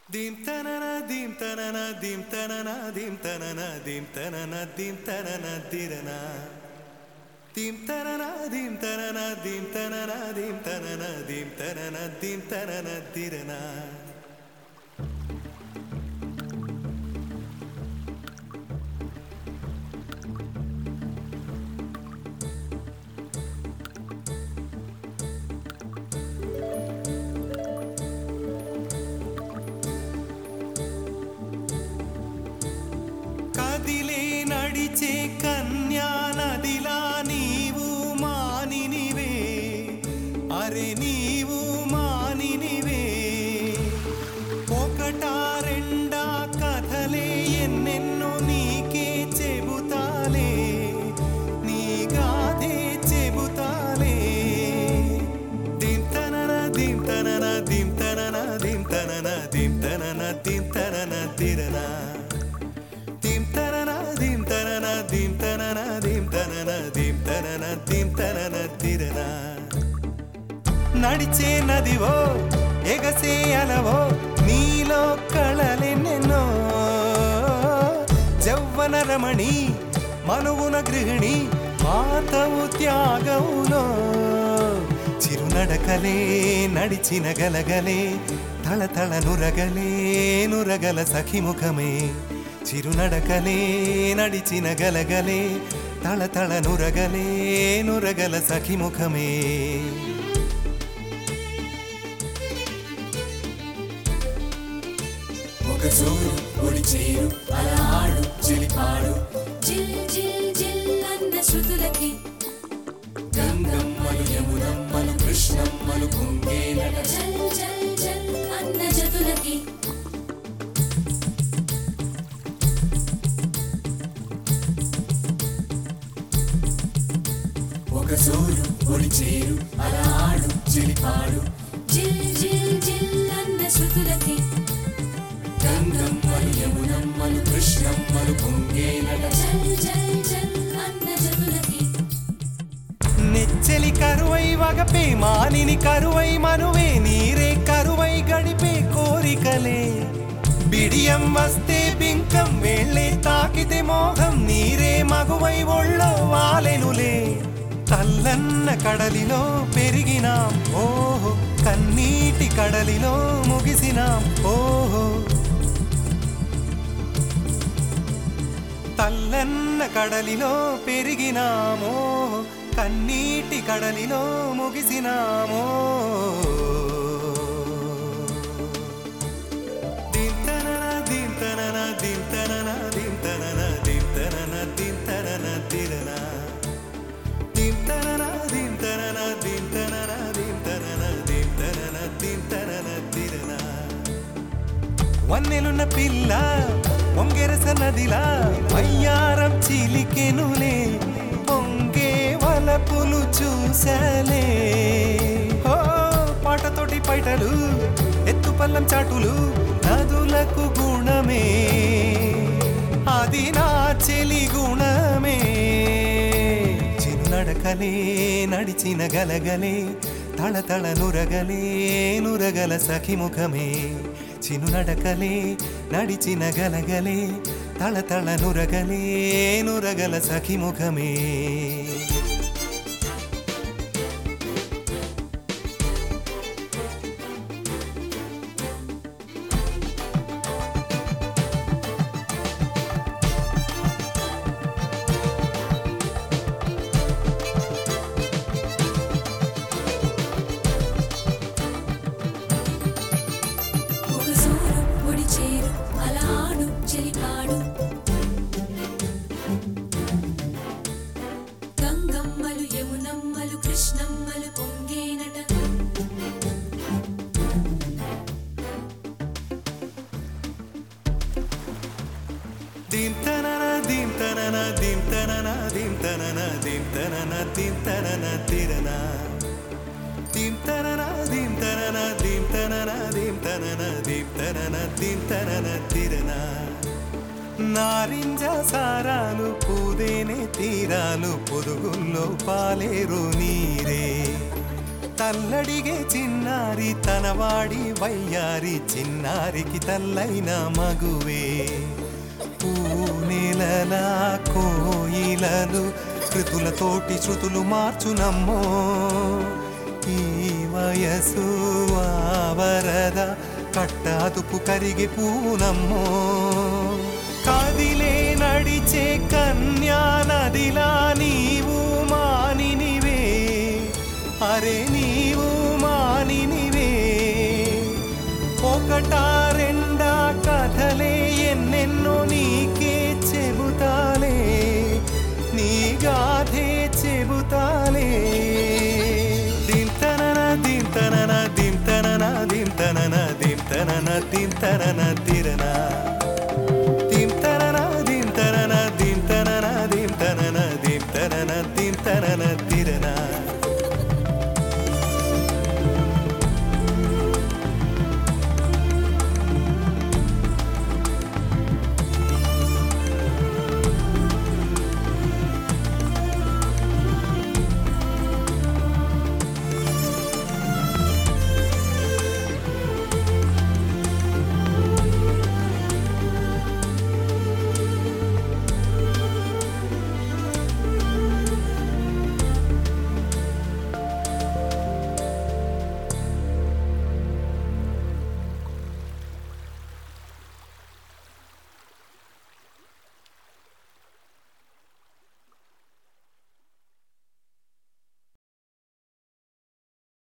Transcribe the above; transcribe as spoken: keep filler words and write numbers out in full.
Dim tanana dim tanana dim tanana dim tanana dim tanana dim tanana dirana dim tanana dim tanana dim tanana dim tanana dim tanana dim tanana dirana కదిలే నడిచే కన్యా నదిలా నీవు మానినివే అరే నీవు మానినివే ఒకటా రెండా కథలే ఎన్నెన్నో నీకే చెబుతాలే నీ గాథే చెబుతాలే దిం తనన దిం తనన దిం తనన దిం తనన దిం తనన దిం తనన తిరనా dim tanana dim tanana dim tanana dim tanana dim tanana dim tanana dirana నడిచే నదివో ఎగసే అలవో నీలో కళలెన్నెన్నో జవ్వన రమణి మనువున గృహిణి మాతవు త్యాగవులో చిరునడకలే నడిచిన గలగలే తళతళ నురగలే నురగల సఖిముఖమే చిరునడకలే నడిచిన గలగలే తళతళ నురగలే నురగల సఖిముఖమే ఒక జోరు ఒడి చేరు అలా ఆడు చెలిపాడు జిల్ జిల్ జిల్ అన్న శృతులకి గంగమ్మలు యమునమ్మలు కృష్ణమ్మలు కుంగేనట జల్ జల్ జల్ అన్న జతులకి ఒక జోరు ఒడి చేరు అలా ఆడు చెలిపాడు జిల్ జిల్ జిల్ అన్న శృతులకి గంగమ్మలు యమునమ్మలు కృష్ణమ్మలు కుంగేనట జల్ జల్ జల్ అన్న జతులకి నెచ్చెలి కరువై వగపే మానిని కరువై మనువే నీరే కరువై గడిపే కోరికలే బిడియం వస్తే బింకం వేళ్ళే తాకితే మోహం నీరే మగువై ఒళ్ళో వాలెనులే తల్లన్న కడలిలో పెరిగినాం ఓహో కన్నీటి కడలిలో ముగిసినాం ఓహో తల్లన్న కడలిలో పెరిగినామో కన్నీటి కడలిలో ముగిసినామో దిం తనన దిం తనన దిం తనన దిం తనన దిం తనన దిం తనన తిరనా దిం తనన దిం తనన దిం తనన దిం తనన దిం తనన దిం తనన తిరనా వన్నెలున్న పిల్ల పొంగెరస నదిలా వయ్యారం చిలికెనులే పొంగే వలపులు చూసలే హో పాటతోటి పైటలు ఎత్తు పల్లం చాటులు నదులకు గుణమే అది నా చెలి గుణమే చిరునడకలే నడిచిన గలగలే తళతళ నురగలే నురగల సఖిముఖమే చినునడకలే నడిచిన గలగలే తళతళ నురగలే నురగల సఖిముఖమే ఒక జోరు ఒడి చేరు అలా ఆడు చెలిపాడు గంగమ్మలు యమునమ్మలు కృష్ణమ్మలు పొంగేనట దిం తనన దిం తనన దిం తనన దిం తనన దిం తనన దిం తనన తిరనా దిం తనన దిం తనన దిం తనన దిం తనన దిం తనన దిం తనన తిరనా నారింజ సారాలు పూదేనే తీరాలు పొదుగుల్లో పాలేరు నీరే తల్లడిగే చిన్నారి తనవాడి వయ్యారి చిన్నారికి తల్లైన మగువే పూనెలలా కోయిలలు కృతులతోటి శృతులు మార్చునమ్మో ఈ వయసు ఆవరద కట్టాదుపు కరిగి పూనమ్మో కదిలే నడిచే కన్యా నదిలా నీవు మానినివే అరే నీవు మానినివే ఒకటా రెండా కథలే ఎన్నెన్నో నీకే చెబుతాలే నీ గాథే చెబుతాలే దింతనన దింతనన దింతనన దింతనన దింతనన దింతనన తిరనా దింతనన దింతనన దింతనన దింతనన దింతనన దింతనన తిరనా